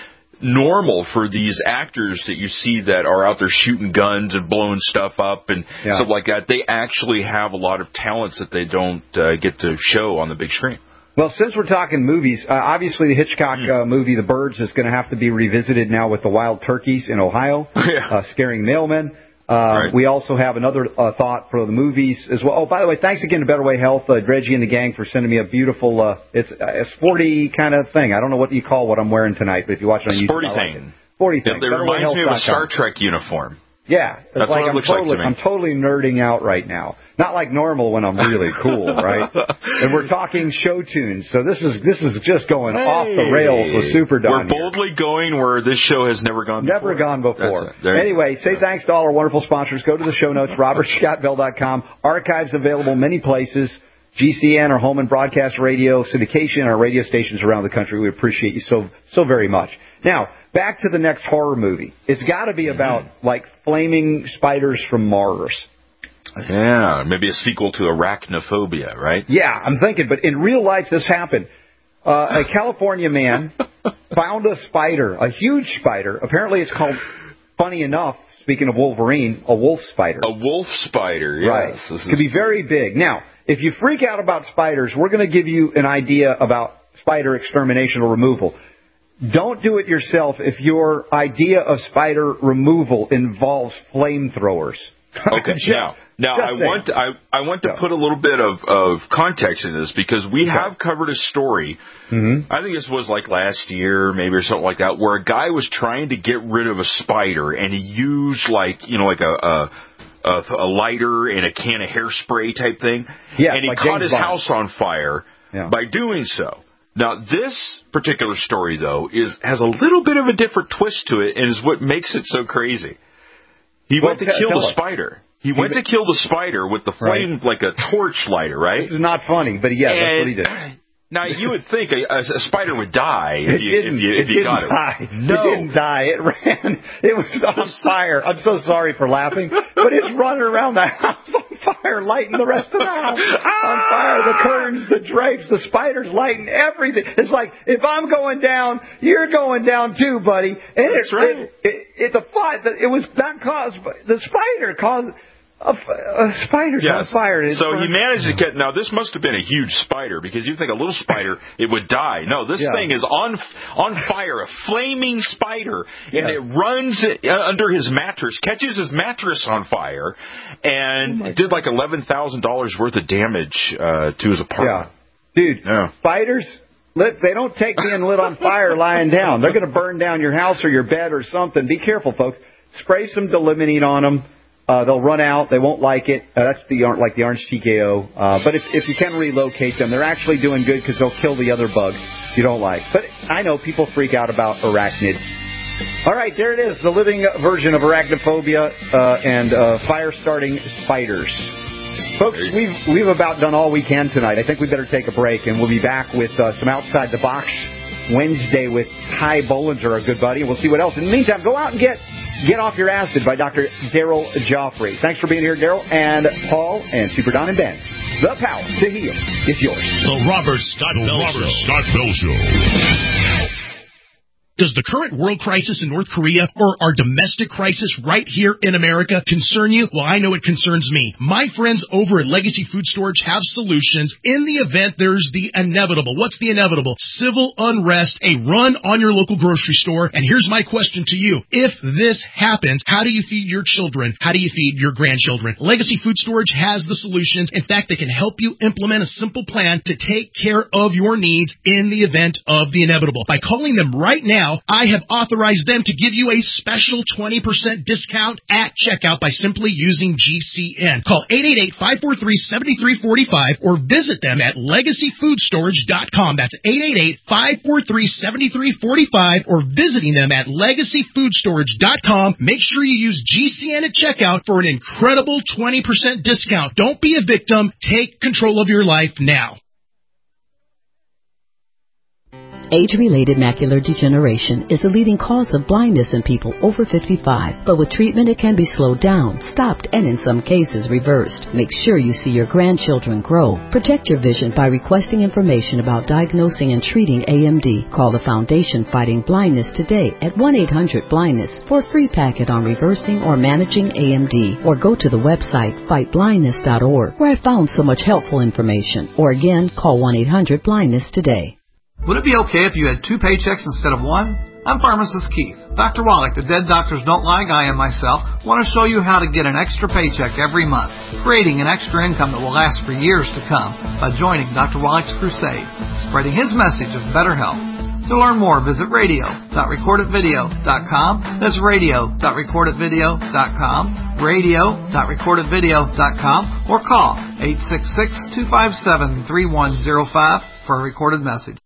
normal for these actors that you see that are out there shooting guns and blowing stuff up and stuff like that. They actually have a lot of talents that they don't get to show on the big screen. Well, since we're talking movies, obviously the Hitchcock movie, The Birds, is going to have to be revisited now with the wild turkeys in Ohio, scaring mailmen. We also have another thought for the movies as well. Oh, by the way, thanks again to Better Way Health, Dredgy and the gang for sending me a beautiful, it's a sporty kind of thing. I don't know what you call what I'm wearing tonight, but if you watch it on YouTube, sporty thing. Like sporty thing. It reminds me of a Star Trek uniform. Yeah, that's like what it looks like to me. I'm totally nerding out right now. Not like normal when I'm really cool, right? And we're talking show tunes, so this is just going off the rails with Super Don. We're boldly going where this show has never gone before. Never gone before. Anyway, say thanks to all our wonderful sponsors. Go to the show notes, robertscottbell.com. Archives available many places. GCN, our home and broadcast radio syndication, our radio stations around the country. We appreciate you so very much. Now, back to the next horror movie. It's got to be about, like, flaming spiders from Mars. Yeah, maybe a sequel to Arachnophobia, right? Yeah, I'm thinking, but in real life this happened. A California man found a spider, a huge spider. Apparently it's called, funny enough, speaking of Wolverine, a wolf spider. A wolf spider, yes. Right. Could be very big. Now, if you freak out about spiders, we're going to give you an idea about spider extermination or removal. Don't do it yourself if your idea of spider removal involves flamethrowers. Okay, now I want to put a little bit of context in this because we have covered a story. Mm-hmm. I think this was like last year, maybe or something like that, where a guy was trying to get rid of a spider and he used like a lighter and a can of hairspray type thing, and he caught his house on fire by doing so. Now, this particular story, though, has a little bit of a different twist to it and is what makes it so crazy. He went to kill the spider. He went to kill the spider with the flame, like a torch lighter, right? This is not funny, but that's what he did. Now, you would think a spider would die if you got it. No. It didn't die. It ran. It was on fire. I'm so sorry for laughing, but it's running around the house on fire, lighting the rest of the house on fire. The curtains, the drapes, the spiders lighting everything. It's like, if I'm going down, you're going down too, buddy. And that's right. It was not caused by the spider caused. A spider's on fire. So he managed to get. Now this must have been a huge spider because you think a little spider it would die. No, this thing is on fire, a flaming spider, and it runs under his mattress, catches his mattress on fire, and did like $11,000 worth of damage to his apartment. Yeah, dude, spiders. They don't take being lit on fire lying down. They're going to burn down your house or your bed or something. Be careful, folks. Spray some Delimining on them. They'll run out. They won't like it. That's the orange TKO. But if you can relocate them, they're actually doing good because they'll kill the other bugs you don't like. But I know people freak out about arachnids. All right, there it is, the living version of arachnophobia and fire-starting spiders. Folks, we've about done all we can tonight. I think we better take a break, and we'll be back with some Outside the Box Wednesday with Ty Bollinger, our good buddy. We'll see what else. In the meantime, go out and get Off Your Acid by Dr. Daryl Joffrey. Thanks for being here, Daryl, and Paul, and Super Don and Ben. The power to heal is yours. The Robert Scott Bell Show. Does the current world crisis in North Korea or our domestic crisis right here in America concern you? Well, I know it concerns me. My friends over at Legacy Food Storage have solutions in the event there's the inevitable. What's the inevitable? Civil unrest, a run on your local grocery store. And here's my question to you. If this happens, how do you feed your children? How do you feed your grandchildren? Legacy Food Storage has the solutions. In fact, they can help you implement a simple plan to take care of your needs in the event of the inevitable. By calling them right now, I have authorized them to give you a special 20% discount at checkout by simply using GCN. Call 888-543-7345 or visit them at LegacyFoodStorage.com. That's 888-543-7345 or visiting them at LegacyFoodStorage.com. Make sure you use GCN at checkout for an incredible 20% discount. Don't be a victim. Take control of your life now. Age-related macular degeneration is the leading cause of blindness in people over 55. But with treatment, it can be slowed down, stopped, and in some cases reversed. Make sure you see your grandchildren grow. Protect your vision by requesting information about diagnosing and treating AMD. Call the Foundation Fighting Blindness today at 1-800-BLINDNESS for a free packet on reversing or managing AMD. Or go to the website fightblindness.org, where I found so much helpful information. Or again, call 1-800-BLINDNESS today. Would it be okay if you had 2 paychecks instead of 1? I'm Pharmacist Keith. Dr. Wallach, the Dead Doctors Don't Lie guy, and myself want to show you how to get an extra paycheck every month, creating an extra income that will last for years to come by joining Dr. Wallach's crusade, spreading his message of better health. To learn more, visit radio.recordedvideo.com. That's radio.recordedvideo.com, radio.recordedvideo.com, or call 866-257-3105 for a recorded message.